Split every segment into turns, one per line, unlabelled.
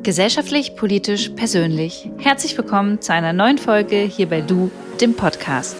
Gesellschaftlich, politisch, persönlich. Herzlich willkommen zu einer neuen Folge hier bei Du, dem Podcast.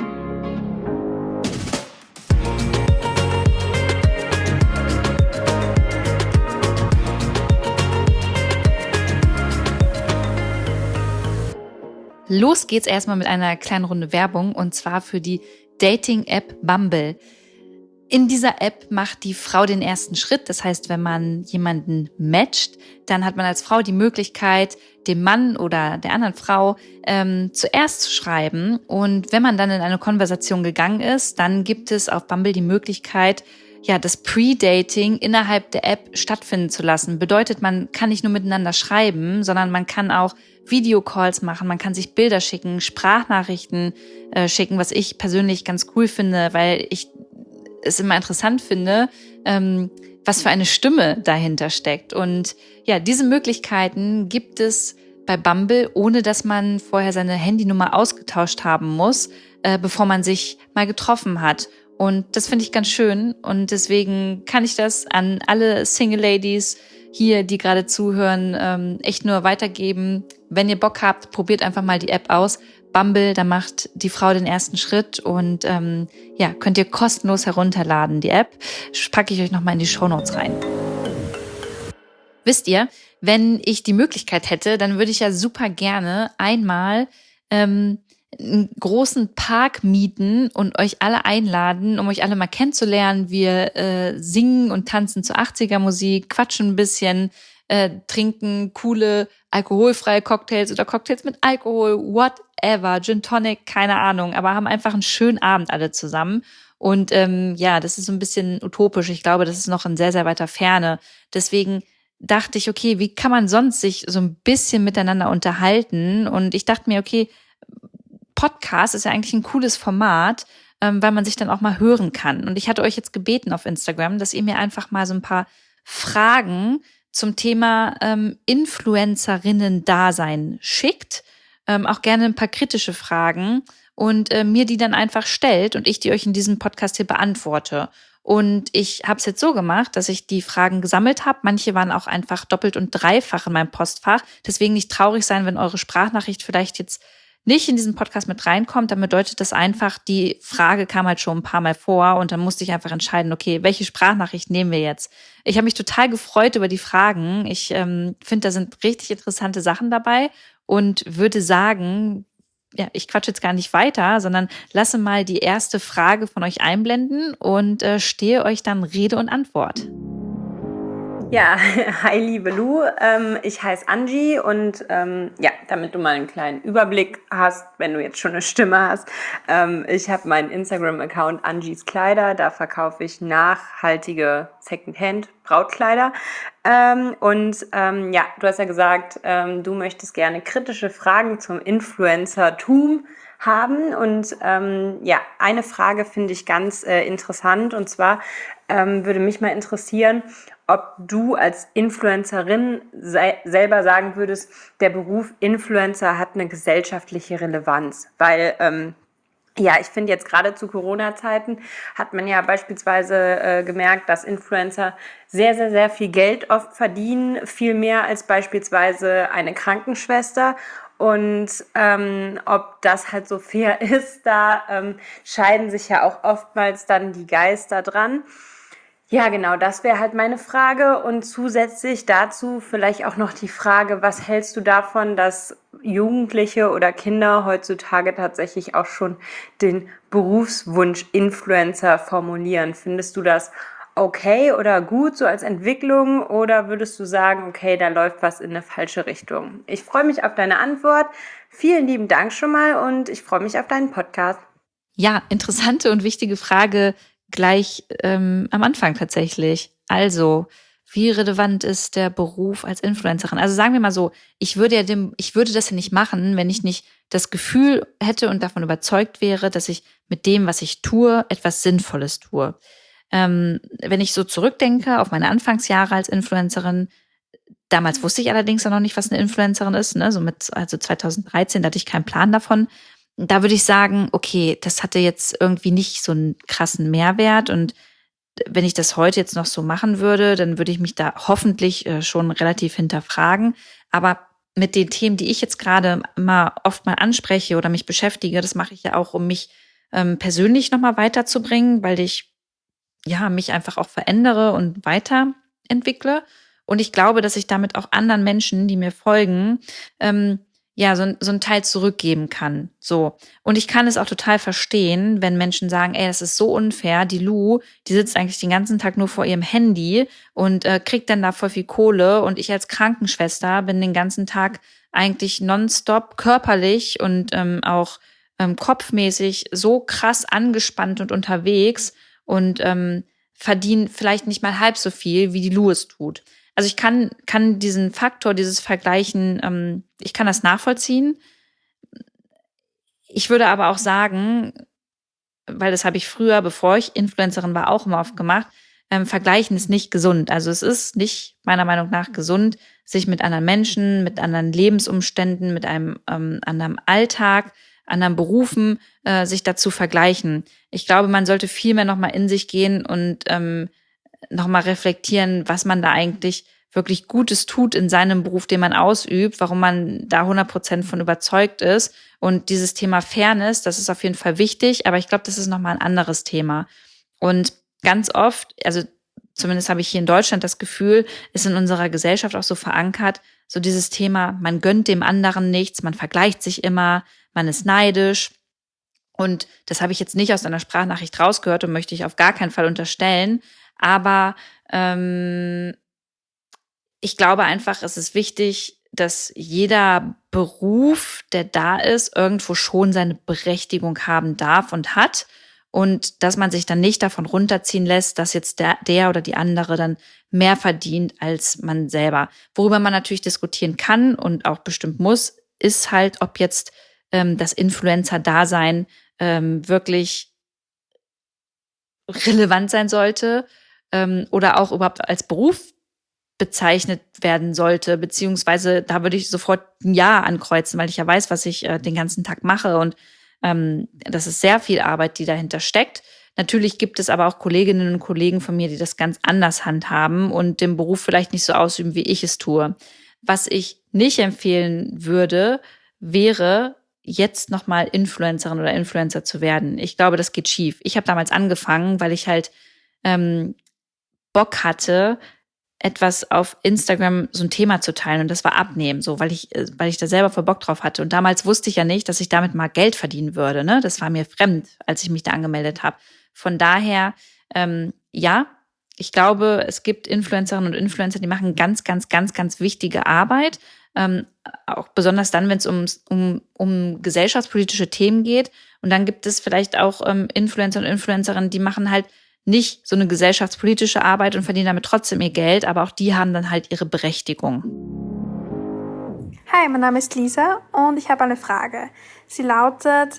Los geht's erstmal mit einer kleinen Runde Werbung und zwar für die Dating-App Bumble. In dieser App macht die Frau den ersten Schritt. Das heißt, wenn man jemanden matcht, dann hat man als Frau die Möglichkeit, dem Mann oder der anderen Frau zuerst zu schreiben. Und wenn man dann in eine Konversation gegangen ist, dann gibt es auf Bumble die Möglichkeit, das Pre-Dating innerhalb der App stattfinden zu lassen. Bedeutet, man kann nicht nur miteinander schreiben, sondern man kann auch Videocalls machen, man kann sich Bilder schicken, Sprachnachrichten schicken, was ich persönlich ganz cool finde, weil ich es immer interessant finde, was für eine Stimme dahinter steckt. Und diese Möglichkeiten gibt es bei Bumble, ohne dass man vorher seine Handynummer ausgetauscht haben muss, bevor man sich mal getroffen hat. Und das finde ich ganz schön. Und deswegen kann ich das an alle Single Ladies hier, die gerade zuhören, echt nur weitergeben. Wenn ihr Bock habt, probiert einfach mal die App aus. Bumble, da macht die Frau den ersten Schritt und könnt ihr kostenlos herunterladen, die App. Packe ich euch nochmal in die Shownotes rein. Wisst ihr, wenn ich die Möglichkeit hätte, dann würde ich ja super gerne einmal einen großen Park mieten und euch alle einladen, um euch alle mal kennenzulernen. Wir singen und tanzen zu 80er-Musik, quatschen ein bisschen, trinken coole alkoholfreie Cocktails oder Cocktails mit Alkohol, whatever, Gin Tonic, keine Ahnung, aber haben einfach einen schönen Abend alle zusammen. Und das ist so ein bisschen utopisch. Ich glaube, das ist noch in sehr, sehr weiter Ferne. Deswegen dachte ich, okay, wie kann man sonst sich so ein bisschen miteinander unterhalten? Und ich dachte mir, okay, Podcast ist ja eigentlich ein cooles Format, weil man sich dann auch mal hören kann. Und ich hatte euch jetzt gebeten auf Instagram, dass ihr mir einfach mal so ein paar Fragen zum Thema Influencerinnen-Dasein schickt. Auch gerne ein paar kritische Fragen und mir die dann einfach stellt und ich die euch in diesem Podcast hier beantworte. Und ich habe es jetzt so gemacht, dass ich die Fragen gesammelt habe. Manche waren auch einfach doppelt und dreifach in meinem Postfach. Deswegen nicht traurig sein, wenn eure Sprachnachricht vielleicht jetzt nicht in diesen Podcast mit reinkommt, dann bedeutet das einfach, die Frage kam halt schon ein paar Mal vor und dann musste ich einfach entscheiden, okay, welche Sprachnachricht nehmen wir jetzt? Ich habe mich total gefreut über die Fragen. Ich finde, da sind richtig interessante Sachen dabei und würde sagen, ich quatsche jetzt gar nicht weiter, sondern lasse mal die erste Frage von euch einblenden und stehe euch dann Rede und Antwort.
Ja, hi liebe Lu, ich heiße Angie und damit du mal einen kleinen Überblick hast, wenn du jetzt schon eine Stimme hast, ich habe meinen Instagram-Account Angies Kleider, da verkaufe ich nachhaltige Secondhand-Brautkleider du hast ja gesagt, du möchtest gerne kritische Fragen zum Influencertum haben und eine Frage finde ich ganz interessant und zwar würde mich mal interessieren, ob du als Influencerin selber sagen würdest, der Beruf Influencer hat eine gesellschaftliche Relevanz, weil ich finde jetzt gerade zu Corona-Zeiten hat man ja beispielsweise gemerkt, dass Influencer sehr, sehr, sehr viel Geld oft verdienen, viel mehr als beispielsweise eine Krankenschwester. Und ob das halt so fair ist, da scheiden sich ja auch oftmals dann die Geister dran. Ja, genau, das wäre halt meine Frage und zusätzlich dazu vielleicht auch noch die Frage, was hältst du davon, dass Jugendliche oder Kinder heutzutage tatsächlich auch schon den Berufswunsch Influencer formulieren? Findest du das okay oder gut so als Entwicklung oder würdest du sagen, okay, da läuft was in eine falsche Richtung? Ich freue mich auf deine Antwort. Vielen lieben Dank schon mal und ich freue mich auf deinen Podcast.
Ja, interessante und wichtige Frage gleich am Anfang tatsächlich. Also, wie relevant ist der Beruf als Influencerin? Also sagen wir mal so, ich würde das ja nicht machen, wenn ich nicht das Gefühl hätte und davon überzeugt wäre, dass ich mit dem, was ich tue, etwas Sinnvolles tue. Wenn ich so zurückdenke auf meine Anfangsjahre als Influencerin, damals wusste ich allerdings noch nicht, was eine Influencerin ist, ne? Also 2013, da hatte ich keinen Plan davon. Da würde ich sagen, okay, das hatte jetzt irgendwie nicht so einen krassen Mehrwert und wenn ich das heute jetzt noch so machen würde, dann würde ich mich da hoffentlich schon relativ hinterfragen. Aber mit den Themen, die ich jetzt gerade immer oft mal anspreche oder mich beschäftige, das mache ich ja auch, um mich persönlich nochmal weiterzubringen, weil ich mich einfach auch verändere und weiterentwickle. Und ich glaube, dass ich damit auch anderen Menschen, die mir folgen, so ein Teil zurückgeben kann. So. Und ich kann es auch total verstehen, wenn Menschen sagen, ey, das ist so unfair, die Lu, die sitzt eigentlich den ganzen Tag nur vor ihrem Handy und kriegt dann da voll viel Kohle und ich als Krankenschwester bin den ganzen Tag eigentlich nonstop körperlich und auch kopfmäßig so krass angespannt und unterwegs und verdiene vielleicht nicht mal halb so viel, wie die Lu es tut. Also ich kann diesen Faktor, dieses Vergleichen, ich kann das nachvollziehen. Ich würde aber auch sagen, weil das habe ich früher, bevor ich Influencerin war, auch immer oft gemacht, Vergleichen ist nicht gesund. Also es ist nicht meiner Meinung nach gesund, sich mit anderen Menschen, mit anderen Lebensumständen, mit einem anderen Alltag, anderen Berufen, sich dazu vergleichen. Ich glaube, man sollte viel mehr nochmal in sich gehen und nochmal reflektieren, was man da eigentlich wirklich Gutes tut in seinem Beruf, den man ausübt, warum man da 100% von überzeugt ist. Und dieses Thema Fairness, das ist auf jeden Fall wichtig, aber ich glaube, das ist nochmal ein anderes Thema. Und ganz oft, also zumindest habe ich hier in Deutschland das Gefühl, ist in unserer Gesellschaft auch so verankert, so dieses Thema, man gönnt dem anderen nichts, man vergleicht sich immer, man ist neidisch. Und das habe ich jetzt nicht aus einer Sprachnachricht rausgehört und möchte ich auf gar keinen Fall unterstellen. Aber ich glaube einfach, es ist wichtig, dass jeder Beruf, der da ist, irgendwo schon seine Berechtigung haben darf und hat. Und dass man sich dann nicht davon runterziehen lässt, dass jetzt der oder die andere dann mehr verdient als man selber. Worüber man natürlich diskutieren kann und auch bestimmt muss, ist halt, ob jetzt das Influencer-Dasein wirklich relevant sein sollte oder auch überhaupt als Beruf bezeichnet werden sollte, beziehungsweise da würde ich sofort ein Ja ankreuzen, weil ich ja weiß, was ich den ganzen Tag mache und das ist sehr viel Arbeit, die dahinter steckt. Natürlich gibt es aber auch Kolleginnen und Kollegen von mir, die das ganz anders handhaben und den Beruf vielleicht nicht so ausüben, wie ich es tue. Was ich nicht empfehlen würde, wäre jetzt nochmal Influencerin oder Influencer zu werden. Ich glaube, das geht schief. Ich habe damals angefangen, weil ich halt Bock hatte, etwas auf Instagram so ein Thema zu teilen und das war Abnehmen, so weil ich da selber voll Bock drauf hatte und damals wusste ich ja nicht, dass ich damit mal Geld verdienen würde, ne? Das war mir fremd, als ich mich da angemeldet habe. Von daher ja, ich glaube, es gibt Influencerinnen und Influencer, die machen ganz, ganz, ganz, ganz wichtige Arbeit, auch besonders dann, wenn es um gesellschaftspolitische Themen geht. Und dann gibt es vielleicht auch Influencer und Influencerinnen, die machen halt nicht so eine gesellschaftspolitische Arbeit und verdienen damit trotzdem ihr Geld, aber auch die haben dann halt ihre Berechtigung.
Hi, mein Name ist Lisa und ich habe eine Frage. Sie lautet,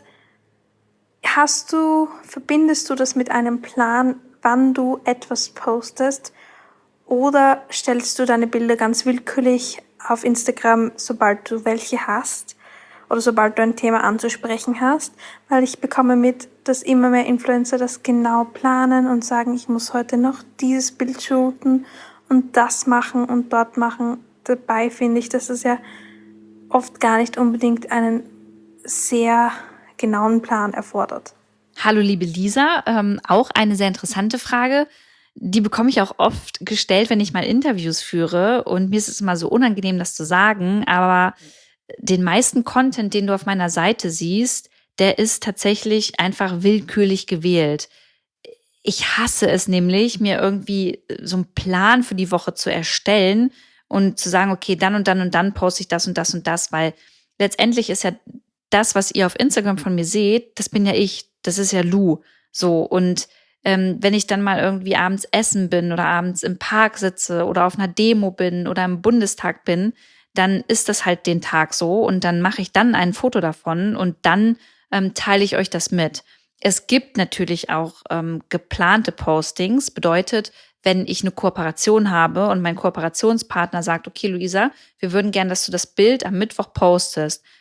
verbindest du das mit einem Plan, wann du etwas postest, oder stellst du deine Bilder ganz willkürlich auf Instagram, sobald du welche hast oder sobald du ein Thema anzusprechen hast? Weil ich bekomme mit, dass immer mehr Influencer das genau planen und sagen, ich muss heute noch dieses Bild shooten und das machen und dort machen. Dabei finde ich, dass es ja oft gar nicht unbedingt einen sehr genauen Plan erfordert.
Hallo liebe Lisa, auch eine sehr interessante Frage. Die bekomme ich auch oft gestellt, wenn ich mal Interviews führe. Und mir ist es immer so unangenehm, das zu sagen. Aber den meisten Content, den du auf meiner Seite siehst, der ist tatsächlich einfach willkürlich gewählt. Ich hasse es nämlich, mir irgendwie so einen Plan für die Woche zu erstellen und zu sagen, okay, dann und dann und dann poste ich das und das und das, weil letztendlich ist ja das, was ihr auf Instagram von mir seht, das bin ja ich, das ist ja Lu. So, und wenn ich dann mal irgendwie abends essen bin oder abends im Park sitze oder auf einer Demo bin oder im Bundestag bin, dann ist das halt den Tag so und dann mache ich dann ein Foto davon und dann teile ich euch das mit. Es gibt natürlich auch geplante Postings, bedeutet, wenn ich eine Kooperation habe und mein Kooperationspartner sagt, okay, Luisa, wir würden gerne, dass du das Bild am Mittwoch postest,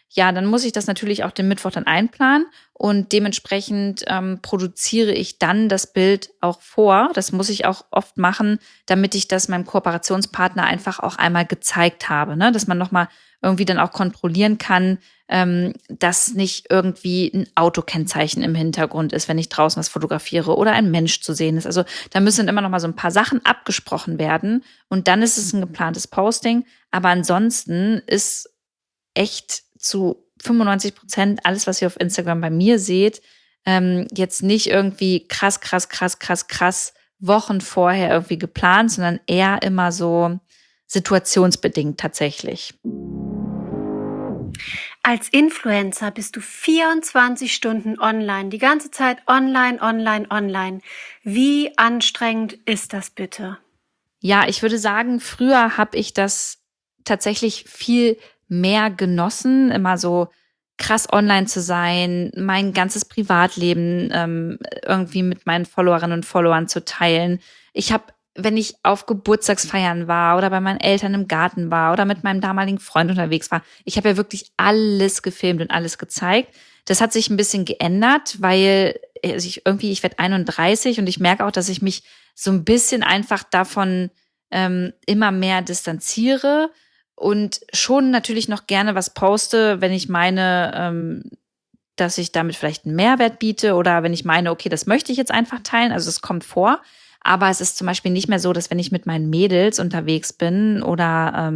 ja, dann muss ich das natürlich auch den Mittwoch dann einplanen und dementsprechend produziere ich dann das Bild auch vor. Das muss ich auch oft machen, damit ich das meinem Kooperationspartner einfach auch einmal gezeigt habe, ne? Dass man nochmal irgendwie dann auch kontrollieren kann, dass nicht irgendwie ein Autokennzeichen im Hintergrund ist, wenn ich draußen was fotografiere oder ein Mensch zu sehen ist. Also da müssen immer noch mal so ein paar Sachen abgesprochen werden und dann ist es ein geplantes Posting. Aber ansonsten ist echt zu 95% alles, was ihr auf Instagram bei mir seht, jetzt nicht irgendwie krass Wochen vorher irgendwie geplant, sondern eher immer so situationsbedingt tatsächlich.
Als Influencer bist du 24 Stunden online, die ganze Zeit online. Wie anstrengend ist das bitte?
Ja, ich würde sagen, früher habe ich das tatsächlich viel mehr genossen, immer so krass online zu sein, mein ganzes Privatleben irgendwie mit meinen Followerinnen und Followern zu teilen. Ich habe, wenn ich auf Geburtstagsfeiern war oder bei meinen Eltern im Garten war oder mit meinem damaligen Freund unterwegs war, ich habe ja wirklich alles gefilmt und alles gezeigt. Das hat sich ein bisschen geändert, weil ich werde 31 und ich merke auch, dass ich mich so ein bisschen einfach davon immer mehr distanziere und schon natürlich noch gerne was poste, wenn ich meine, dass ich damit vielleicht einen Mehrwert biete oder wenn ich meine, okay, das möchte ich jetzt einfach teilen. Also es kommt vor. Aber es ist zum Beispiel nicht mehr so, dass wenn ich mit meinen Mädels unterwegs bin oder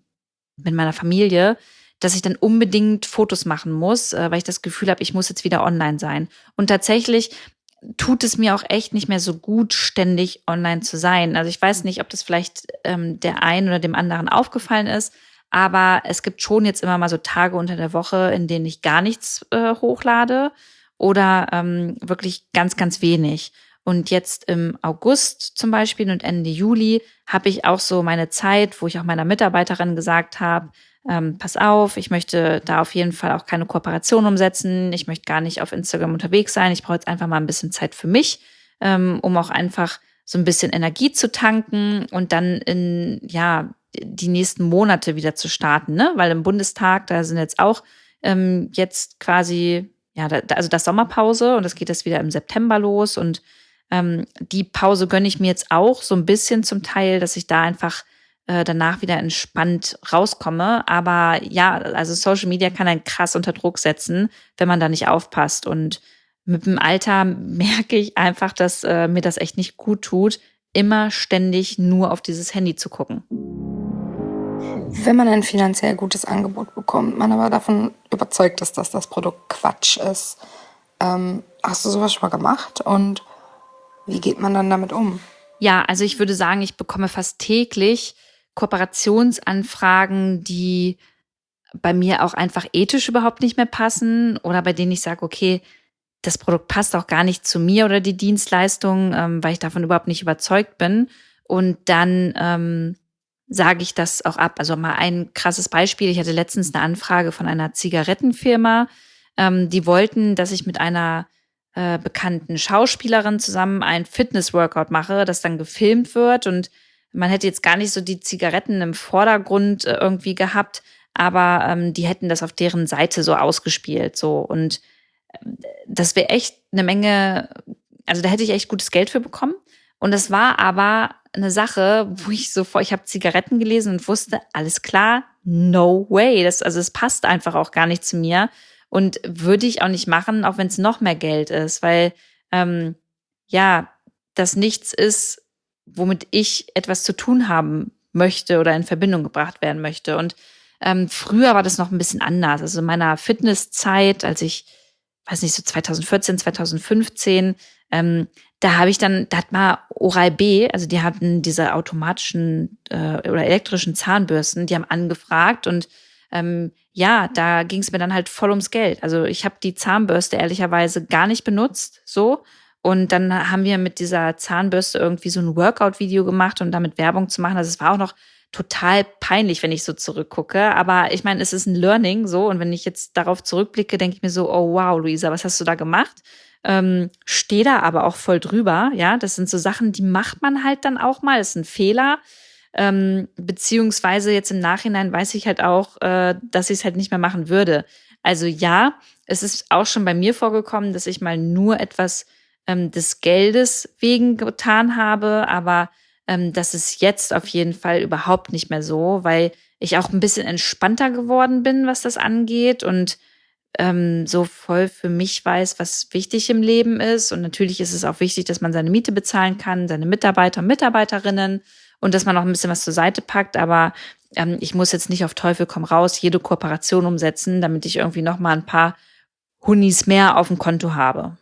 mit meiner Familie, dass ich dann unbedingt Fotos machen muss, weil ich das Gefühl habe, ich muss jetzt wieder online sein. Und tatsächlich tut es mir auch echt nicht mehr so gut, ständig online zu sein. Also ich weiß nicht, ob das vielleicht der einen oder dem anderen aufgefallen ist, aber es gibt schon jetzt immer mal so Tage unter der Woche, in denen ich gar nichts hochlade oder wirklich ganz wenig. Und jetzt im August zum Beispiel und Ende Juli habe ich auch so meine Zeit, wo ich auch meiner Mitarbeiterin gesagt habe, pass auf, ich möchte da auf jeden Fall auch keine Kooperation umsetzen. Ich möchte gar nicht auf Instagram unterwegs sein. Ich brauche jetzt einfach mal ein bisschen Zeit für mich, um auch einfach so ein bisschen Energie zu tanken und dann in, ja, die nächsten Monate wieder zu starten, ne? Weil im Bundestag, da sind jetzt auch jetzt quasi, ja, also das Sommerpause und das geht jetzt wieder im September los und die Pause gönne ich mir jetzt auch so ein bisschen zum Teil, dass ich da einfach danach wieder entspannt rauskomme. Aber ja, also Social Media kann einen krass unter Druck setzen, wenn man da nicht aufpasst. Und mit dem Alter merke ich einfach, dass mir das echt nicht gut tut, immer ständig nur auf dieses Handy zu gucken.
Wenn man ein finanziell gutes Angebot bekommt, man aber davon überzeugt ist, dass das Produkt Quatsch ist, hast du sowas schon mal gemacht? Und wie geht man dann damit um?
Ja, also ich würde sagen, ich bekomme fast täglich Kooperationsanfragen, die bei mir auch einfach ethisch überhaupt nicht mehr passen oder bei denen ich sage, okay, das Produkt passt auch gar nicht zu mir oder die Dienstleistung, weil ich davon überhaupt nicht überzeugt bin. Und dann sage ich das auch ab. Also mal ein krasses Beispiel. Ich hatte letztens eine Anfrage von einer Zigarettenfirma. Die wollten, dass ich mit einer bekannten Schauspielerin zusammen ein Fitness-Workout mache, das dann gefilmt wird. Und man hätte jetzt gar nicht so die Zigaretten im Vordergrund irgendwie gehabt, aber die hätten das auf deren Seite so ausgespielt. So. Und das wäre echt eine Menge, also da hätte ich echt gutes Geld für bekommen. Und das war aber eine Sache, wo ich habe Zigaretten gelesen und wusste, alles klar, no way. Es passt einfach auch gar nicht zu mir. Und würde ich auch nicht machen, auch wenn es noch mehr Geld ist, weil das nichts ist, womit ich etwas zu tun haben möchte oder in Verbindung gebracht werden möchte. Und früher war das noch ein bisschen anders. Also in meiner Fitnesszeit, als ich, weiß nicht, so 2014, 2015, da hat mal Oral-B, also die hatten diese automatischen oder elektrischen Zahnbürsten, die haben angefragt und da ging es mir dann halt voll ums Geld. Also ich habe die Zahnbürste ehrlicherweise gar nicht benutzt, so. Und dann haben wir mit dieser Zahnbürste irgendwie so ein Workout-Video gemacht und damit Werbung zu machen. Also es war auch noch total peinlich, wenn ich so zurückgucke. Aber ich meine, es ist ein Learning so. Und wenn ich jetzt darauf zurückblicke, denke ich mir so, oh wow, Luisa, was hast du da gemacht? Stehe da aber auch voll drüber. Ja, das sind so Sachen, die macht man halt dann auch mal. Das ist ein Fehler. beziehungsweise jetzt im Nachhinein weiß ich halt auch, dass ich es halt nicht mehr machen würde. Also ja, es ist auch schon bei mir vorgekommen, dass ich mal nur etwas des Geldes wegen getan habe, aber das ist jetzt auf jeden Fall überhaupt nicht mehr so, weil ich auch ein bisschen entspannter geworden bin, was das angeht und so voll für mich weiß, was wichtig im Leben ist. Und natürlich ist es auch wichtig, dass man seine Miete bezahlen kann, seine Mitarbeiter und Mitarbeiterinnen und dass man auch ein bisschen was zur Seite packt. Aber ich muss jetzt nicht auf Teufel komm raus jede Kooperation umsetzen, damit ich irgendwie noch mal ein paar Hunnis mehr auf dem Konto habe.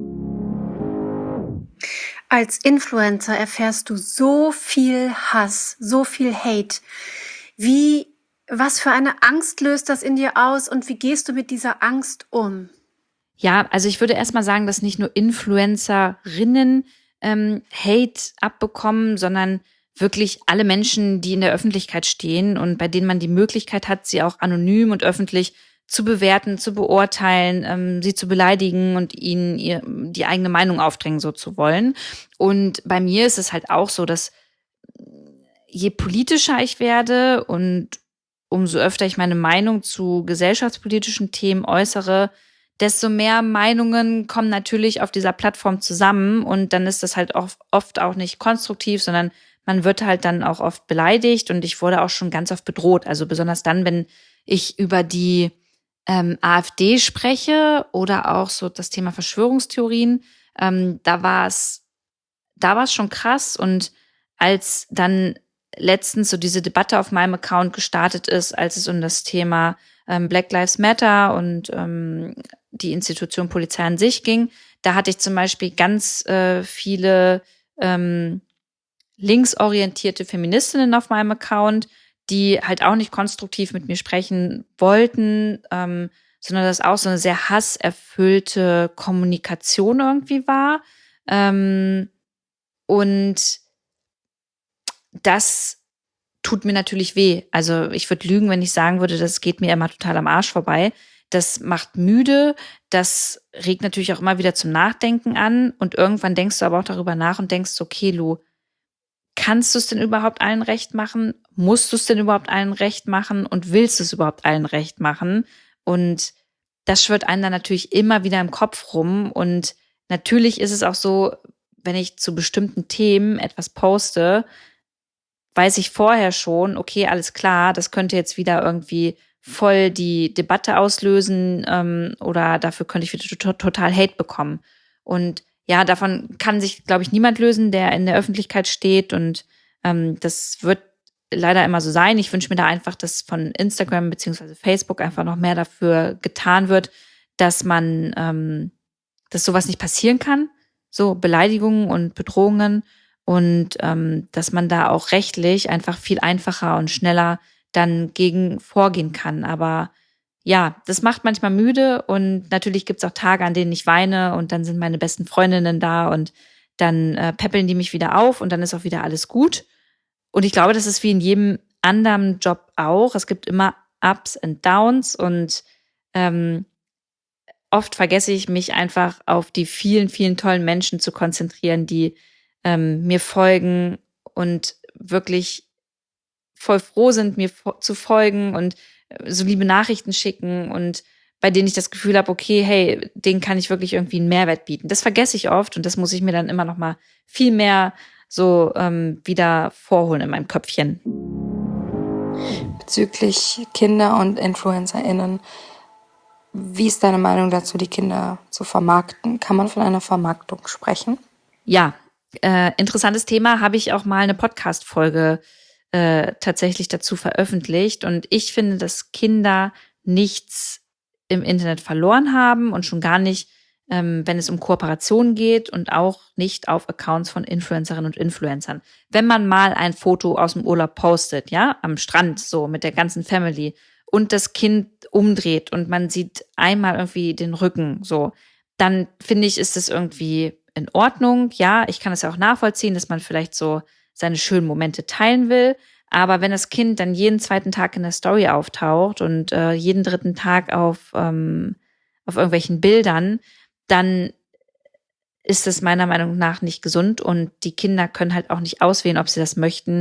Als Influencer erfährst du so viel Hass, so viel Hate. Was für eine Angst löst das in dir aus und wie gehst du mit dieser Angst um?
Ja, also ich würde erstmal sagen, dass nicht nur Influencerinnen Hate abbekommen, sondern wirklich alle Menschen, die in der Öffentlichkeit stehen und bei denen man die Möglichkeit hat, sie auch anonym und öffentlich zu bewerten, zu beurteilen, sie zu beleidigen und ihnen die eigene Meinung aufdrängen, so zu wollen. Und bei mir ist es halt auch so, dass je politischer ich werde und umso öfter ich meine Meinung zu gesellschaftspolitischen Themen äußere, desto mehr Meinungen kommen natürlich auf dieser Plattform zusammen und dann ist das halt oft auch nicht konstruktiv, sondern man wird halt dann auch oft beleidigt und ich wurde auch schon ganz oft bedroht. Also besonders dann, wenn ich über die AfD spreche oder auch so das Thema Verschwörungstheorien, da war es schon krass und als dann letztens so diese Debatte auf meinem Account gestartet ist, als es um das Thema Black Lives Matter und die Institution Polizei an sich ging, da hatte ich zum Beispiel ganz viele linksorientierte Feministinnen auf meinem Account, die halt auch nicht konstruktiv mit mir sprechen wollten, sondern das auch so eine sehr hasserfüllte Kommunikation irgendwie war. Und das tut mir natürlich weh. Also ich würde lügen, wenn ich sagen würde, das geht mir immer total am Arsch vorbei. Das macht müde, das regt natürlich auch immer wieder zum Nachdenken an und irgendwann denkst du aber auch darüber nach und denkst, okay, Lu, kannst du es denn überhaupt allen recht machen? Musst du es denn überhaupt allen recht machen? Und willst du es überhaupt allen recht machen? Und das schwirrt einem dann natürlich immer wieder im Kopf rum. Und natürlich ist es auch so, wenn ich zu bestimmten Themen etwas poste, weiß ich vorher schon, okay, alles klar, das könnte jetzt wieder irgendwie voll die Debatte auslösen oder dafür könnte ich wieder total Hate bekommen. Und ja, davon kann sich, glaube ich, niemand lösen, der in der Öffentlichkeit steht. Und das wird leider immer so sein. Ich wünsche mir da einfach, dass von Instagram beziehungsweise Facebook einfach noch mehr dafür getan wird, dass man, dass sowas nicht passieren kann. So Beleidigungen und Bedrohungen. Und dass man da auch rechtlich einfach viel einfacher und schneller dann gegen vorgehen kann. Aber ja, das macht manchmal müde und natürlich gibt's auch Tage, an denen ich weine und dann sind meine besten Freundinnen da und dann peppeln die mich wieder auf und dann ist auch wieder alles gut. Und ich glaube, das ist wie in jedem anderen Job auch. Es gibt immer Ups und Downs und oft vergesse ich mich einfach auf die vielen, vielen tollen Menschen zu konzentrieren, die mir folgen und wirklich voll froh sind, mir zu folgen und so liebe Nachrichten schicken und bei denen ich das Gefühl habe, okay, hey, denen kann ich wirklich irgendwie einen Mehrwert bieten. Das vergesse ich oft und das muss ich mir dann immer noch mal viel mehr so wieder vorholen in meinem Köpfchen.
Bezüglich Kinder und InfluencerInnen, wie ist deine Meinung dazu, die Kinder zu vermarkten? Kann man von einer Vermarktung sprechen?
Ja, interessantes Thema, habe ich auch mal eine Podcast-Folge tatsächlich dazu veröffentlicht. Und ich finde, dass Kinder nichts im Internet verloren haben und schon gar nicht, wenn es um Kooperationen geht und auch nicht auf Accounts von Influencerinnen und Influencern. Wenn man mal ein Foto aus dem Urlaub postet, ja, am Strand, so mit der ganzen Family und das Kind umdreht und man sieht einmal irgendwie den Rücken, so, dann finde ich, ist es irgendwie in Ordnung. Ja, ich kann es ja auch nachvollziehen, dass man vielleicht so seine schönen Momente teilen will. Aber wenn das Kind dann jeden zweiten Tag in der Story auftaucht und jeden dritten Tag auf irgendwelchen Bildern, dann ist das meiner Meinung nach nicht gesund. Und die Kinder können halt auch nicht auswählen, ob sie das möchten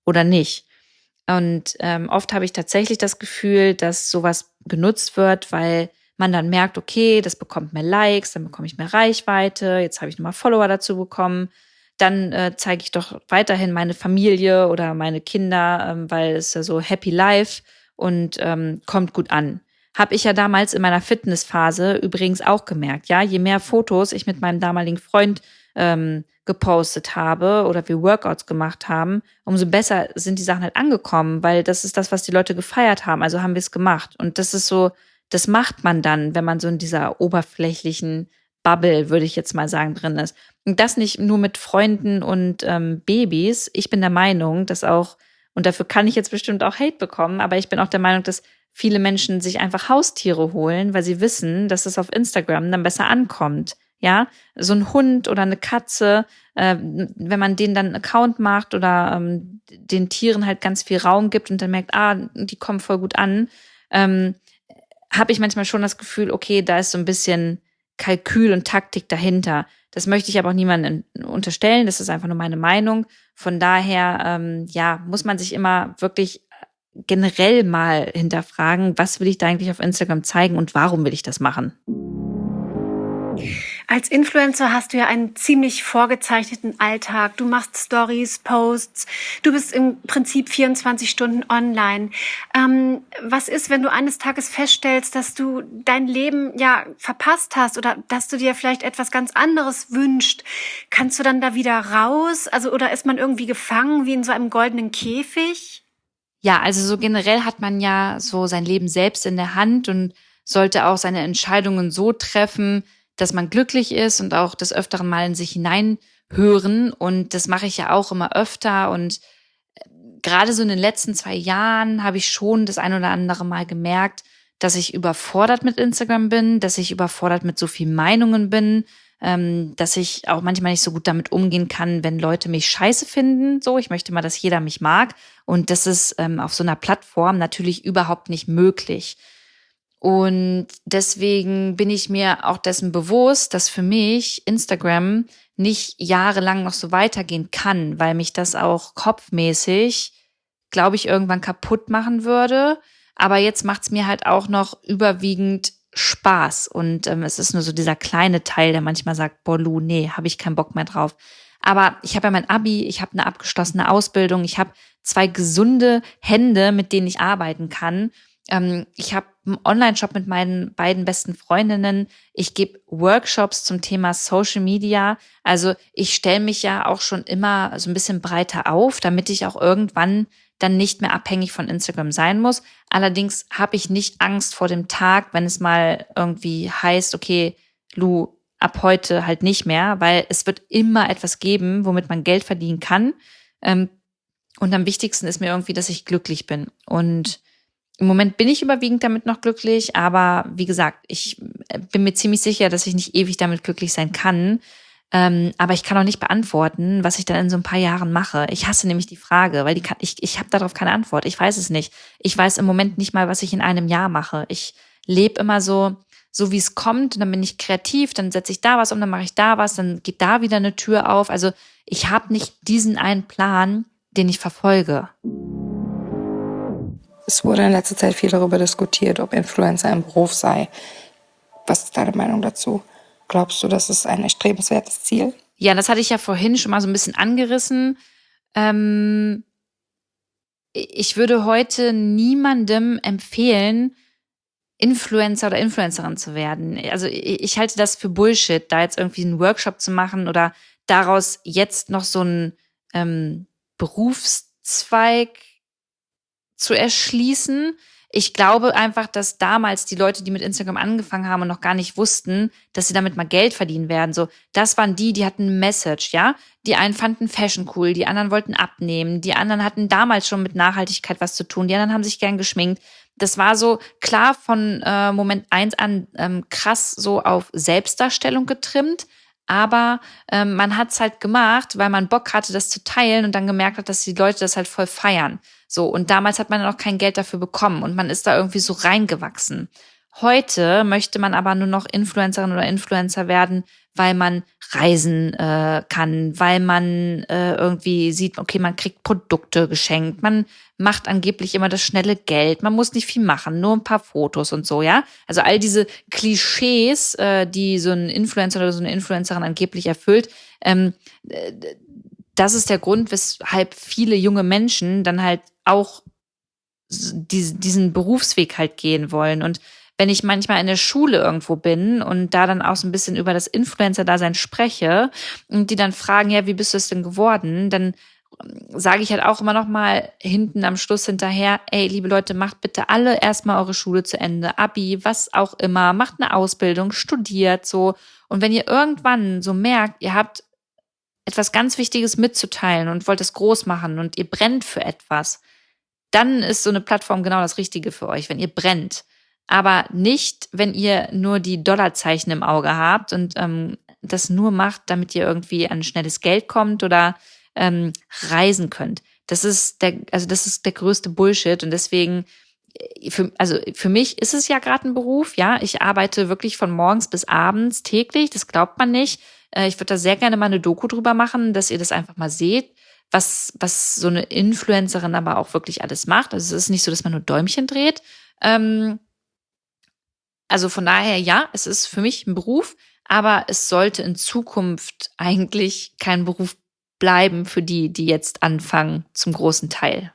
oder nicht. Und oft habe ich tatsächlich das Gefühl, dass sowas genutzt wird, weil man dann merkt, okay, das bekommt mehr Likes, dann bekomme ich mehr Reichweite, jetzt habe ich nochmal Follower dazu bekommen. Dann zeige ich doch weiterhin meine Familie oder meine Kinder, weil es ja so Happy Life und kommt gut an. Habe ich ja damals in meiner Fitnessphase übrigens auch gemerkt. Ja, je mehr Fotos ich mit meinem damaligen Freund gepostet habe oder wir Workouts gemacht haben, umso besser sind die Sachen halt angekommen, weil das ist das, was die Leute gefeiert haben. Also haben wir es gemacht. Und das ist so, das macht man dann, wenn man so in dieser oberflächlichen Bubble, würde ich jetzt mal sagen, drin ist. Und das nicht nur mit Freunden und Babys. Ich bin der Meinung, dass auch, und dafür kann ich jetzt bestimmt auch Hate bekommen, aber ich bin auch der Meinung, dass viele Menschen sich einfach Haustiere holen, weil sie wissen, dass es auf Instagram dann besser ankommt. Ja, so ein Hund oder eine Katze, wenn man denen dann einen Account macht oder den Tieren halt ganz viel Raum gibt und dann merkt, die kommen voll gut an, habe ich manchmal schon das Gefühl, okay, da ist so ein bisschen Kalkül und Taktik dahinter. Das möchte ich aber auch niemandem unterstellen, das ist einfach nur meine Meinung. Von daher, muss man sich immer wirklich generell mal hinterfragen, was will ich da eigentlich auf Instagram zeigen und warum will ich das machen?
Als Influencer hast du ja einen ziemlich vorgezeichneten Alltag. Du machst Stories, Posts. Du bist im Prinzip 24 Stunden online. Was ist, wenn du eines Tages feststellst, dass du dein Leben ja verpasst hast oder dass du dir vielleicht etwas ganz anderes wünschst? Kannst du dann da wieder raus? Also, oder ist man irgendwie gefangen wie in so einem goldenen Käfig?
Ja, also so generell hat man ja so sein Leben selbst in der Hand und sollte auch seine Entscheidungen so treffen, dass man glücklich ist und auch des Öfteren mal in sich hineinhören. Und das mache ich ja auch immer öfter. Und gerade so in den letzten 2 Jahren habe ich schon das ein oder andere Mal gemerkt, dass ich überfordert mit Instagram bin, dass ich überfordert mit so vielen Meinungen bin, dass ich auch manchmal nicht so gut damit umgehen kann, wenn Leute mich scheiße finden. So, ich möchte mal, dass jeder mich mag. Und das ist auf so einer Plattform natürlich überhaupt nicht möglich. Und deswegen bin ich mir auch dessen bewusst, dass für mich Instagram nicht jahrelang noch so weitergehen kann, weil mich das auch kopfmäßig, glaube ich, irgendwann kaputt machen würde. Aber jetzt macht's mir halt auch noch überwiegend Spaß. Und es ist nur so dieser kleine Teil, der manchmal sagt, boah, Lu, nee, habe ich keinen Bock mehr drauf. Aber ich habe ja mein Abi, ich habe eine abgeschlossene Ausbildung, ich habe 2 gesunde Hände, mit denen ich arbeiten kann. Ich habe einen Online-Shop mit meinen beiden besten Freundinnen. Ich gebe Workshops zum Thema Social Media. Also ich stelle mich ja auch schon immer so ein bisschen breiter auf, damit ich auch irgendwann dann nicht mehr abhängig von Instagram sein muss. Allerdings habe ich nicht Angst vor dem Tag, wenn es mal irgendwie heißt, okay, Lu, ab heute halt nicht mehr, weil es wird immer etwas geben, womit man Geld verdienen kann. Und am wichtigsten ist mir irgendwie, dass ich glücklich bin. Und im Moment bin ich überwiegend damit noch glücklich, aber wie gesagt, ich bin mir ziemlich sicher, dass ich nicht ewig damit glücklich sein kann. Aber ich kann auch nicht beantworten, was ich dann in so ein paar Jahren mache. Ich hasse nämlich die Frage, weil ich habe darauf keine Antwort. Ich weiß es nicht. Ich weiß im Moment nicht mal, was ich in einem Jahr mache. Ich lebe immer so wie es kommt. Und dann bin ich kreativ, dann setze ich da was um, dann mache ich da was, dann geht da wieder eine Tür auf. Also ich habe nicht diesen einen Plan, den ich verfolge.
Es wurde in letzter Zeit viel darüber diskutiert, ob Influencer ein Beruf sei. Was ist deine Meinung dazu? Glaubst du, das ist ein erstrebenswertes Ziel?
Ja, das hatte ich ja vorhin schon mal so ein bisschen angerissen. Ich würde heute niemandem empfehlen, Influencer oder Influencerin zu werden. Also ich halte das für Bullshit, da jetzt irgendwie einen Workshop zu machen oder daraus jetzt noch so einen Berufszweig zu erschließen. Ich glaube einfach, dass damals die Leute, die mit Instagram angefangen haben und noch gar nicht wussten, dass sie damit mal Geld verdienen werden, so, das waren die hatten eine Message, ja? Die einen fanden Fashion cool, die anderen wollten abnehmen, die anderen hatten damals schon mit Nachhaltigkeit was zu tun, die anderen haben sich gern geschminkt. Das war so klar von Moment 1 an krass so auf Selbstdarstellung getrimmt. Aber man hat's halt gemacht, weil man Bock hatte, das zu teilen und dann gemerkt hat, dass die Leute das halt voll feiern. So, und damals hat man noch kein Geld dafür bekommen und man ist da irgendwie so reingewachsen. Heute möchte man aber nur noch Influencerin oder Influencer werden, weil man reisen kann, weil man irgendwie sieht, okay, man kriegt Produkte geschenkt, man macht angeblich immer das schnelle Geld, man muss nicht viel machen, nur ein paar Fotos und so, ja. Also all diese Klischees, die so ein Influencer oder so eine Influencerin angeblich erfüllt, das ist der Grund, weshalb viele junge Menschen dann halt auch diesen Berufsweg halt gehen wollen. Und wenn ich manchmal in der Schule irgendwo bin und da dann auch so ein bisschen über das Influencer-Dasein spreche und die dann fragen, ja, wie bist du es denn geworden? Dann sage ich halt auch immer noch mal hinten am Schluss hinterher, ey, liebe Leute, macht bitte alle erstmal eure Schule zu Ende, Abi, was auch immer, macht eine Ausbildung, studiert so. Und wenn ihr irgendwann so merkt, ihr habt etwas ganz Wichtiges mitzuteilen und wollt es groß machen und ihr brennt für etwas, dann ist so eine Plattform genau das Richtige für euch, wenn ihr brennt. Aber nicht, wenn ihr nur die Dollarzeichen im Auge habt und das nur macht, damit ihr irgendwie an schnelles Geld kommt oder reisen könnt. Das ist der größte Bullshit. Und deswegen, für mich ist es ja gerade ein Beruf, ja. Ich arbeite wirklich von morgens bis abends täglich, das glaubt man nicht. Ich würde da sehr gerne mal eine Doku drüber machen, dass ihr das einfach mal seht, was so eine Influencerin aber auch wirklich alles macht. Also es ist nicht so, dass man nur Däumchen dreht. Also von daher, ja, es ist für mich ein Beruf, aber es sollte in Zukunft eigentlich kein Beruf bleiben für die jetzt anfangen, zum großen Teil.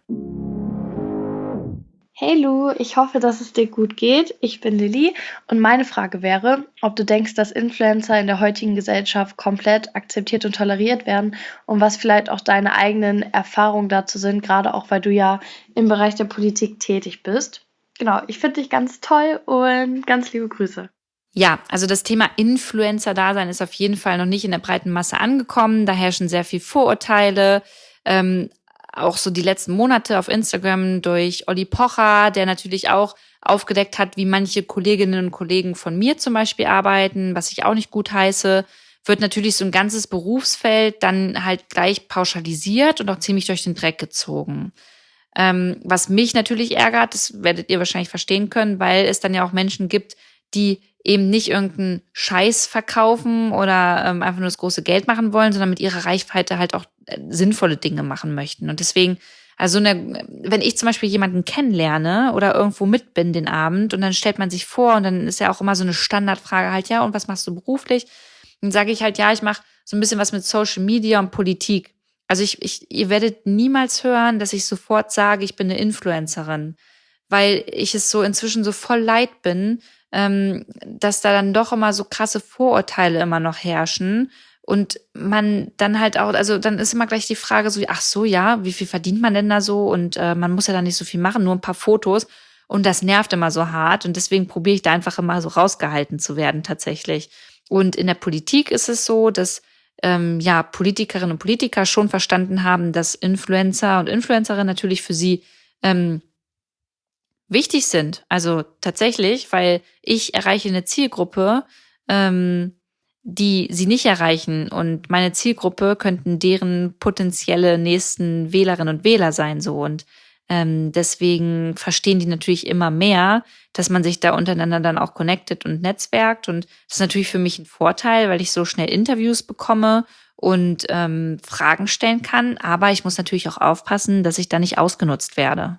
Hey Lu, ich hoffe, dass es dir gut geht. Ich bin Lilly und meine Frage wäre, ob du denkst, dass Influencer in der heutigen Gesellschaft komplett akzeptiert und toleriert werden und was vielleicht auch deine eigenen Erfahrungen dazu sind, gerade auch weil du ja im Bereich der Politik tätig bist. Genau, ich finde dich ganz toll und ganz liebe Grüße.
Ja, also das Thema Influencer-Dasein ist auf jeden Fall noch nicht in der breiten Masse angekommen. Da herrschen sehr viel Vorurteile. Auch so die letzten Monate auf Instagram durch Olli Pocher, der natürlich auch aufgedeckt hat, wie manche Kolleginnen und Kollegen von mir zum Beispiel arbeiten, was ich auch nicht gut heiße, wird natürlich so ein ganzes Berufsfeld dann halt gleich pauschalisiert und auch ziemlich durch den Dreck gezogen. Was mich natürlich ärgert, das werdet ihr wahrscheinlich verstehen können, weil es dann ja auch Menschen gibt, die eben nicht irgendeinen Scheiß verkaufen oder einfach nur das große Geld machen wollen, sondern mit ihrer Reichweite halt auch sinnvolle Dinge machen möchten. Und deswegen, wenn ich zum Beispiel jemanden kennenlerne oder irgendwo mit bin den Abend und dann stellt man sich vor und dann ist ja auch immer so eine Standardfrage halt, ja, und was machst du beruflich? Dann sage ich halt, ja, ich mache so ein bisschen was mit Social Media und Politik. Also ihr werdet niemals hören, dass ich sofort sage, ich bin eine Influencerin, weil ich es so inzwischen so voll leid bin, dass da dann doch immer so krasse Vorurteile immer noch herrschen und man dann halt auch, also dann ist immer gleich die Frage so, ach so, ja, wie viel verdient man denn da so und man muss ja da nicht so viel machen, nur ein paar Fotos und das nervt immer so hart und deswegen probiere ich da einfach immer so rausgehalten zu werden tatsächlich. Und in der Politik ist es so, dass Politikerinnen und Politiker schon verstanden haben, dass Influencer und Influencerinnen natürlich für sie wichtig sind. Also tatsächlich, weil ich erreiche eine Zielgruppe, die sie nicht erreichen. Und meine Zielgruppe könnten deren potenzielle nächsten Wählerinnen und Wähler sein. So. Und deswegen verstehen die natürlich immer mehr, dass man sich da untereinander dann auch connectet und netzwerkt. Und das ist natürlich für mich ein Vorteil, weil ich so schnell Interviews bekomme und Fragen stellen kann. Aber ich muss natürlich auch aufpassen, dass ich da nicht ausgenutzt werde.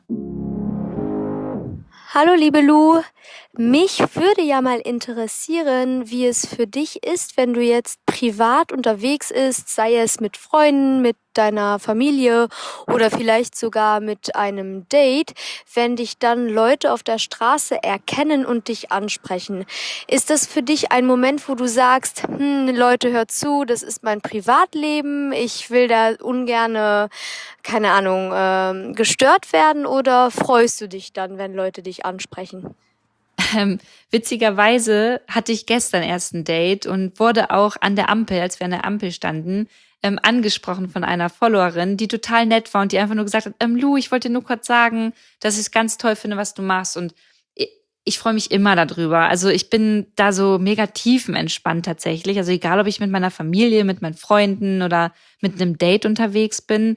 Hallo liebe Lu, mich würde ja mal interessieren, wie es für dich ist, wenn du jetzt privat unterwegs bist, sei es mit Freunden, mit deiner Familie oder vielleicht sogar mit einem Date, wenn dich dann Leute auf der Straße erkennen und dich ansprechen. Ist das für dich ein Moment, wo du sagst, Leute, hört zu, das ist mein Privatleben, ich will da ungerne, keine Ahnung, gestört werden, oder freust du dich dann, wenn Leute dich ansprechen?
Witzigerweise hatte ich gestern erst ein Date und wurde auch an der Ampel, als wir an der Ampel standen, angesprochen von einer Followerin, die total nett war und die einfach nur gesagt hat, Lu, ich wollte dir nur kurz sagen, dass ich es ganz toll finde, was du machst, und ich freue mich immer darüber. Also ich bin da so mega tiefenentspannt tatsächlich. Also egal, ob ich mit meiner Familie, mit meinen Freunden oder mit einem Date unterwegs bin.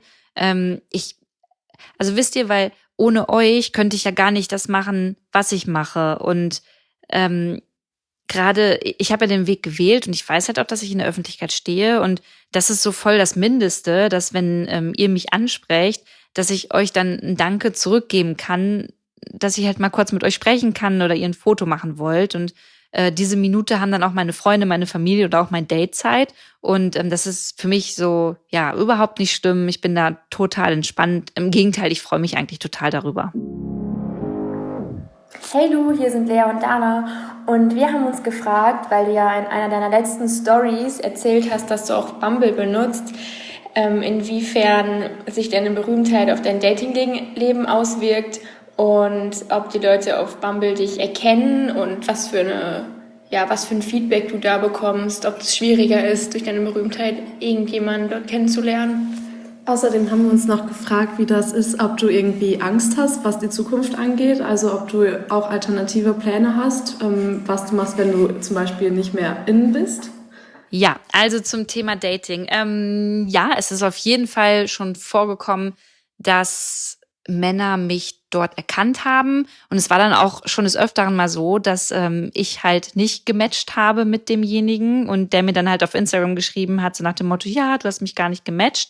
Also wisst ihr, weil ohne euch könnte ich ja gar nicht das machen, was ich mache. Und gerade, ich habe ja den Weg gewählt und ich weiß halt auch, dass ich in der Öffentlichkeit stehe und das ist so voll das Mindeste, dass wenn ihr mich ansprecht, dass ich euch dann ein Danke zurückgeben kann, dass ich halt mal kurz mit euch sprechen kann oder ihr ein Foto machen wollt und diese Minute haben dann auch meine Freunde, meine Familie oder auch mein Date Zeit und das ist für mich so, ja, überhaupt nicht schlimm. Ich bin da total entspannt. Im Gegenteil, ich freue mich eigentlich total darüber.
Hey Lu, hier sind Lea und Dana und wir haben uns gefragt, weil du ja in einer deiner letzten Stories erzählt hast, dass du auch Bumble benutzt, inwiefern sich deine Berühmtheit auf dein Datingleben auswirkt und ob die Leute auf Bumble dich erkennen und was für ein Feedback du da bekommst, ob es schwieriger ist, durch deine Berühmtheit irgendjemanden dort kennenzulernen.
Außerdem haben wir uns noch gefragt, wie das ist, ob du irgendwie Angst hast, was die Zukunft angeht. Also ob du auch alternative Pläne hast, was du machst, wenn du zum Beispiel nicht mehr innen bist.
Ja, also zum Thema Dating. Ja, es ist auf jeden Fall schon vorgekommen, dass Männer mich dort erkannt haben. Und es war dann auch schon des Öfteren mal so, dass ich halt nicht gematcht habe mit demjenigen und der mir dann halt auf Instagram geschrieben hat, so nach dem Motto, ja, du hast mich gar nicht gematcht.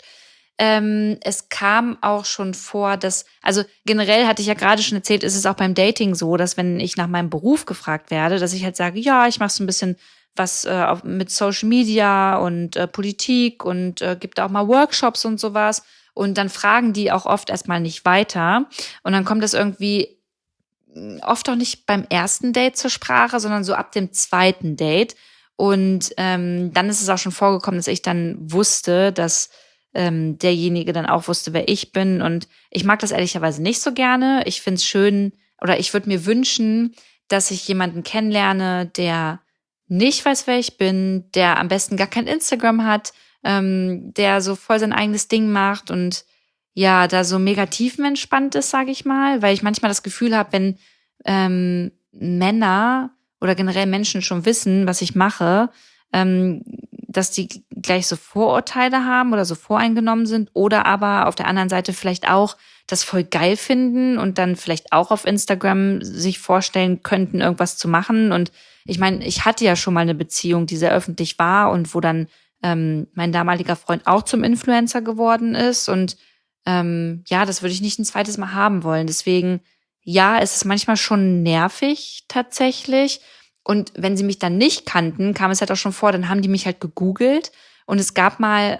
Es kam auch schon vor, also generell hatte ich ja gerade schon erzählt, ist es auch beim Dating so, dass wenn ich nach meinem Beruf gefragt werde, dass ich halt sage, ja, ich mache so ein bisschen was mit Social Media und Politik und gibt auch mal Workshops und sowas. Und dann fragen die auch oft erstmal nicht weiter. Und dann kommt das irgendwie oft auch nicht beim ersten Date zur Sprache, sondern so ab dem zweiten Date. Und dann ist es auch schon vorgekommen, dass ich dann wusste, dass derjenige dann auch wusste, wer ich bin. Und ich mag das ehrlicherweise nicht so gerne. Ich finde es schön, oder ich würde mir wünschen, dass ich jemanden kennenlerne, der nicht weiß, wer ich bin, der am besten gar kein Instagram hat, der so voll sein eigenes Ding macht und ja, da so mega tiefenentspannt ist, sage ich mal. Weil ich manchmal das Gefühl habe, wenn Männer oder generell Menschen schon wissen, was ich mache, dass die gleich so Vorurteile haben oder so voreingenommen sind oder aber auf der anderen Seite vielleicht auch das voll geil finden und dann vielleicht auch auf Instagram sich vorstellen könnten, irgendwas zu machen. Und ich meine, ich hatte ja schon mal eine Beziehung, die sehr öffentlich war und wo dann mein damaliger Freund auch zum Influencer geworden ist. Und ja, das würde ich nicht ein zweites Mal haben wollen. Deswegen, ja, es ist manchmal schon nervig tatsächlich. Und wenn sie mich dann nicht kannten, kam es halt auch schon vor, dann haben die mich halt gegoogelt. Und es gab mal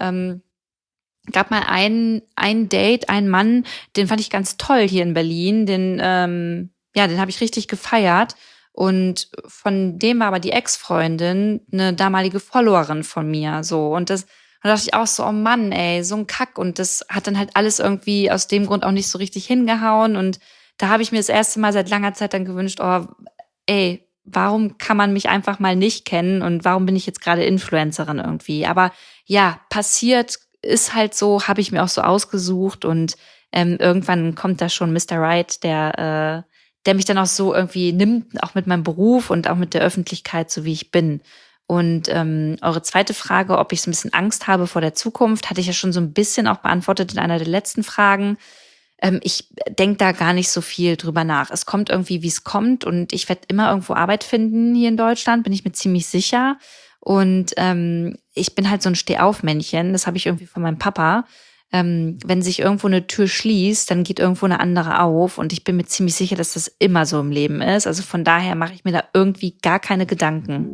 ein Date, einen Mann, den fand ich ganz toll hier in Berlin. Den habe ich richtig gefeiert. Und von dem war aber die Ex-Freundin eine damalige Followerin von mir. So. Und da dachte ich auch so, oh Mann, ey, so ein Kack. Und das hat dann halt alles irgendwie aus dem Grund auch nicht so richtig hingehauen. Und da habe ich mir das erste Mal seit langer Zeit dann gewünscht, oh, ey, warum kann man mich einfach mal nicht kennen und warum bin ich jetzt gerade Influencerin irgendwie? Aber ja, passiert, ist halt so, habe ich mir auch so ausgesucht und irgendwann kommt da schon Mr. Right, der mich dann auch so irgendwie nimmt, auch mit meinem Beruf und auch mit der Öffentlichkeit, so wie ich bin. Und eure zweite Frage, ob ich so ein bisschen Angst habe vor der Zukunft, hatte ich ja schon so ein bisschen auch beantwortet in einer der letzten Fragen. Ich denke da gar nicht so viel drüber nach. Es kommt irgendwie, wie es kommt und ich werde immer irgendwo Arbeit finden hier in Deutschland, bin ich mir ziemlich sicher. Und ich bin halt so ein Stehaufmännchen, das habe ich irgendwie von meinem Papa. Wenn sich irgendwo eine Tür schließt, dann geht irgendwo eine andere auf und ich bin mir ziemlich sicher, dass das immer so im Leben ist. Also von daher mache ich mir da irgendwie gar keine Gedanken.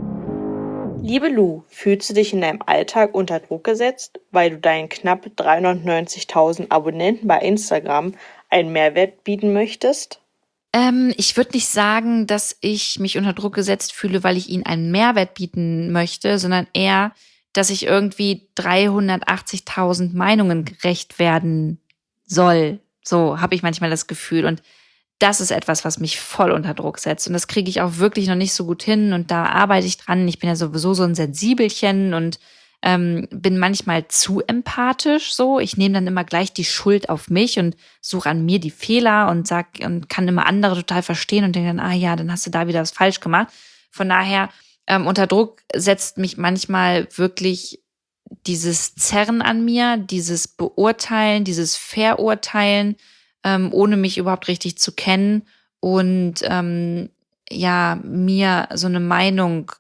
Liebe Lu, fühlst du dich in deinem Alltag unter Druck gesetzt, weil du deinen knapp 390.000 Abonnenten bei Instagram einen Mehrwert bieten möchtest?
Ich würde nicht sagen, dass ich mich unter Druck gesetzt fühle, weil ich ihnen einen Mehrwert bieten möchte, sondern eher, dass ich irgendwie 380.000 Meinungen gerecht werden soll. So habe ich manchmal das Gefühl. Und das ist etwas, was mich voll unter Druck setzt. Und das kriege ich auch wirklich noch nicht so gut hin. Und da arbeite ich dran. Ich bin ja sowieso so ein Sensibelchen und bin manchmal zu empathisch. So, ich nehme dann immer gleich die Schuld auf mich und suche an mir die Fehler und kann immer andere total verstehen und denke dann, ah ja, dann hast du da wieder was falsch gemacht. Von daher unter Druck setzt mich manchmal wirklich dieses Zerren an mir, dieses Beurteilen, dieses Verurteilen, ohne mich überhaupt richtig zu kennen. Und mir so eine Meinung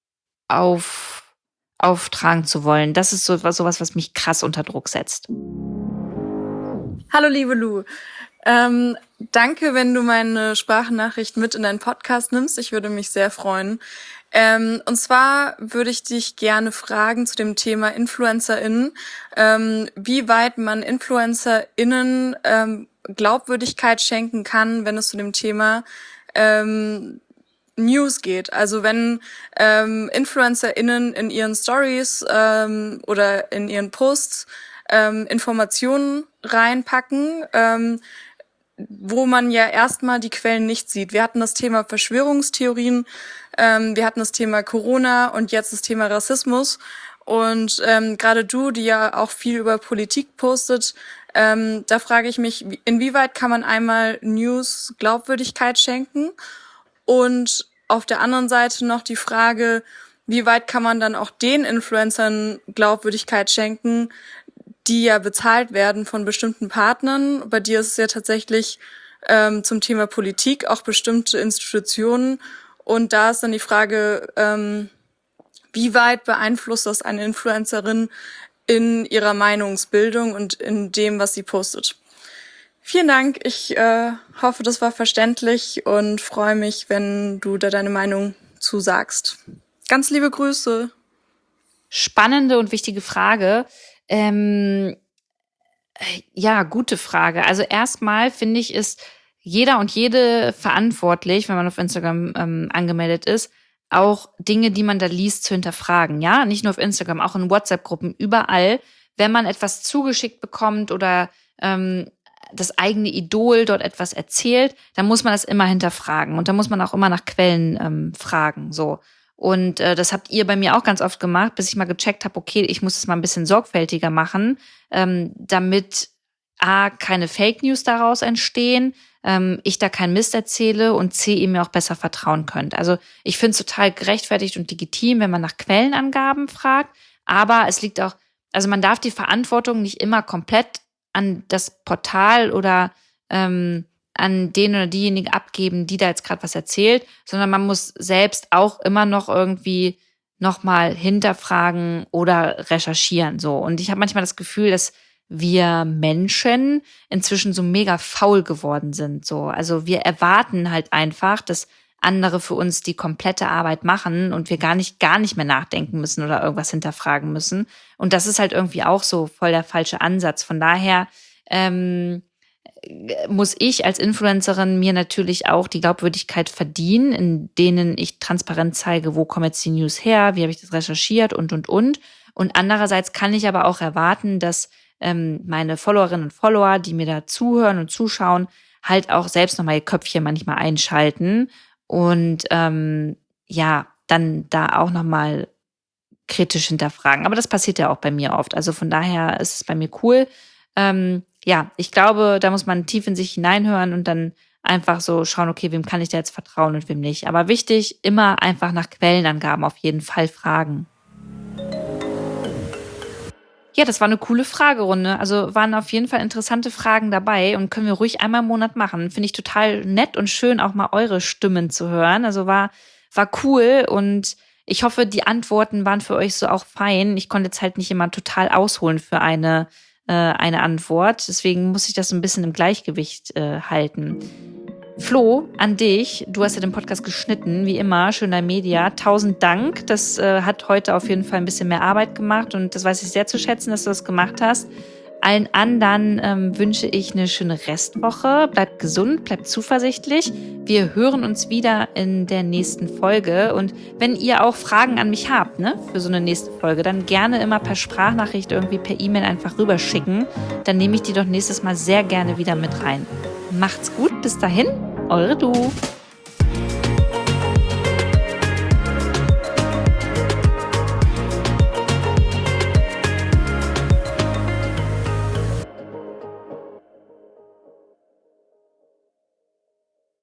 auftragen zu wollen. Das ist sowas, was mich krass unter Druck setzt.
Hallo liebe Lu, danke, wenn du meine Sprachnachricht mit in deinen Podcast nimmst. Ich würde mich sehr freuen. Und zwar würde ich dich gerne fragen zu dem Thema InfluencerInnen, wie weit man InfluencerInnen Glaubwürdigkeit schenken kann, wenn es zu dem Thema News geht. Also wenn InfluencerInnen in ihren Stories oder in ihren Posts Informationen reinpacken, wo man ja erstmal die Quellen nicht sieht. Wir hatten das Thema Verschwörungstheorien, wir hatten das Thema Corona und jetzt das Thema Rassismus. Und gerade du, die ja auch viel über Politik postet, da frage ich mich, inwieweit kann man einmal News Glaubwürdigkeit schenken? Und auf der anderen Seite noch die Frage, wie weit kann man dann auch den Influencern Glaubwürdigkeit schenken, die ja bezahlt werden von bestimmten Partnern. Bei dir ist es ja tatsächlich zum Thema Politik auch bestimmte Institutionen. Und da ist dann die Frage, wie weit beeinflusst das eine Influencerin in ihrer Meinungsbildung und in dem, was sie postet? Vielen Dank. Ich hoffe, das war verständlich und freue mich, wenn du da deine Meinung zusagst. Ganz liebe Grüße.
Spannende und wichtige Frage. Gute Frage. Also erstmal finde ich, ist jeder und jede verantwortlich, wenn man auf Instagram angemeldet ist, auch Dinge, die man da liest, zu hinterfragen. Ja, nicht nur auf Instagram, auch in WhatsApp-Gruppen, überall. Wenn man etwas zugeschickt bekommt oder das eigene Idol dort etwas erzählt, dann muss man das immer hinterfragen. Und da muss man auch immer nach Quellen fragen. So. Und das habt ihr bei mir auch ganz oft gemacht, bis ich mal gecheckt habe, okay, ich muss es mal ein bisschen sorgfältiger machen, damit keine Fake News daraus entstehen, ich da keinen Mist erzähle und ihr mir auch besser vertrauen könnt. Also ich finde es total gerechtfertigt und legitim, wenn man nach Quellenangaben fragt, aber es liegt auch, also man darf die Verantwortung nicht immer komplett an das Portal oder an den oder diejenige abgeben, die da jetzt gerade was erzählt, sondern man muss selbst auch immer noch irgendwie nochmal hinterfragen oder recherchieren. So. Und ich habe manchmal das Gefühl, dass wir Menschen inzwischen so mega faul geworden sind. So. Also wir erwarten halt einfach, dass andere für uns die komplette Arbeit machen und wir gar nicht mehr nachdenken müssen oder irgendwas hinterfragen müssen. Und das ist halt irgendwie auch so voll der falsche Ansatz. Von daher muss ich als Influencerin mir natürlich auch die Glaubwürdigkeit verdienen, in denen ich transparent zeige, wo kommen jetzt die News her, wie habe ich das recherchiert und. Und andererseits kann ich aber auch erwarten, dass meine Followerinnen und Follower, die mir da zuhören und zuschauen, halt auch selbst nochmal ihr Köpfchen manchmal einschalten und dann da auch nochmal kritisch hinterfragen. Aber das passiert ja auch bei mir oft. Also von daher ist es bei mir cool. Ich glaube, da muss man tief in sich hineinhören und dann einfach so schauen, okay, wem kann ich da jetzt vertrauen und wem nicht. Aber wichtig, immer einfach nach Quellenangaben auf jeden Fall fragen. Ja, das war eine coole Fragerunde. Also waren auf jeden Fall interessante Fragen dabei und können wir ruhig einmal im Monat machen. Finde ich total nett und schön, auch mal eure Stimmen zu hören. Also war cool und ich hoffe, die Antworten waren für euch so auch fein. Ich konnte jetzt halt nicht immer total ausholen für eine Antwort. Deswegen muss ich das so ein bisschen im Gleichgewicht halten. Flo, an dich. Du hast ja den Podcast geschnitten, wie immer. Schöner Media. 1000 Dank. Das hat heute auf jeden Fall ein bisschen mehr Arbeit gemacht und das weiß ich sehr zu schätzen, dass du das gemacht hast. Allen anderen wünsche ich eine schöne Restwoche. Bleibt gesund, bleibt zuversichtlich. Wir hören uns wieder in der nächsten Folge. Und wenn ihr auch Fragen an mich habt, ne, für so eine nächste Folge, dann gerne immer per Sprachnachricht irgendwie per E-Mail einfach rüberschicken. Dann nehme ich die doch nächstes Mal sehr gerne wieder mit rein. Macht's gut, bis dahin, eure Du.